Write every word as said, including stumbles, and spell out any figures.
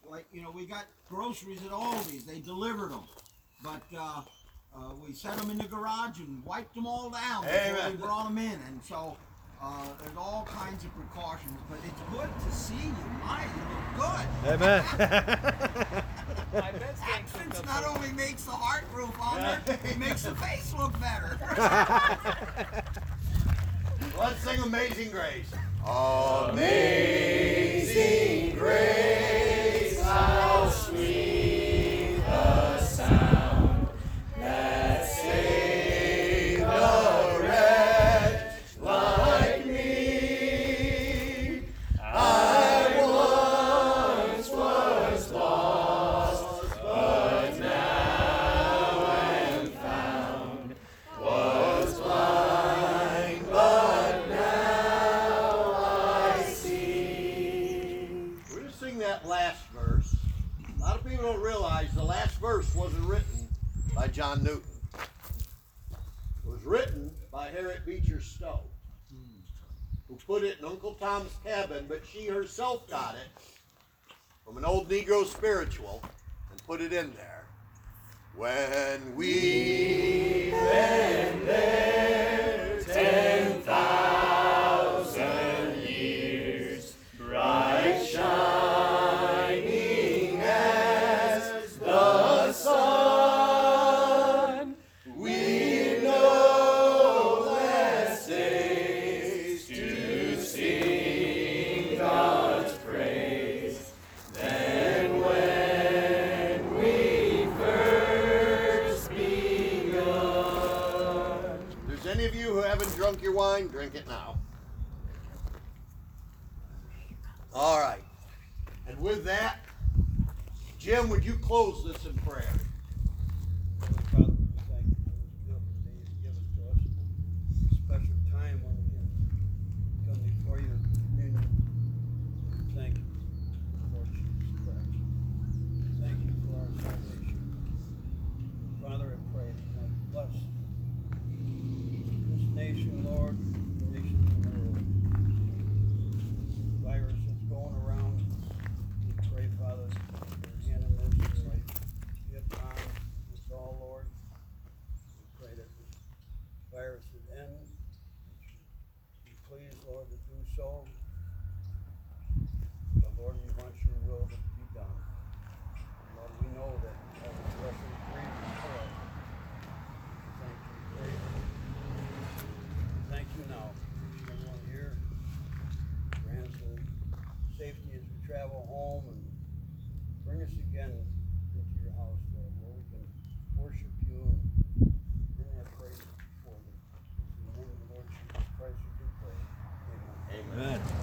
like, you know, we got groceries at Aldi's. They delivered them. But uh, uh, we set them in the garage and wiped them all down before Amen. we brought them in. And so uh, there's all kinds of precautions. But it's good to see you. My, you look good. Amen. My bed's getting Absence cooked not up. only makes the heart grow fonder, it makes the face look better. Let's sing Amazing Grace. Amazing grace, how sweet the sound that saved a wretch like me. I once was lost, but now am found. Was blind, but now I see. We're going to sing that last verse. A lot of people don't realize the last verse wasn't written by John Newton. It was written by Harriet Beecher Stowe, who put it in Uncle Tom's Cabin, but she herself got it from an old Negro spiritual and put it in there. When we've been there ten thousand years, bright shining as the sun, we know last days to sing God's praise than when we first begun. If there's any of you who haven't drunk your wine, drink it now. All right. And with that, Jim, would you close this in prayer? Heavenly Father, we thank you for this beautiful day you've given to us. A special time when we can come before you in communion. Thank you, Lord Jesus Christ. Thank you for our salvation. Father, I pray that you might bless this nation, Lord, the nation of the world. Virus that's going around. We pray, Father, your hand of mercy might be upon us all, Lord. We pray that this virus would end. Be pleased, Lord, to do so. But Lord, we want your will to be done. Lord, we know that you have a blessed agreement for us. Thank you, praise you. Thank you now. Each and everyone here. Grant us the safety as we travel home and bring us again into your house, Lord, where we can worship you and bring our praise before thee. In the name of the Lord Jesus Christ, we do pray. Amen. Amen.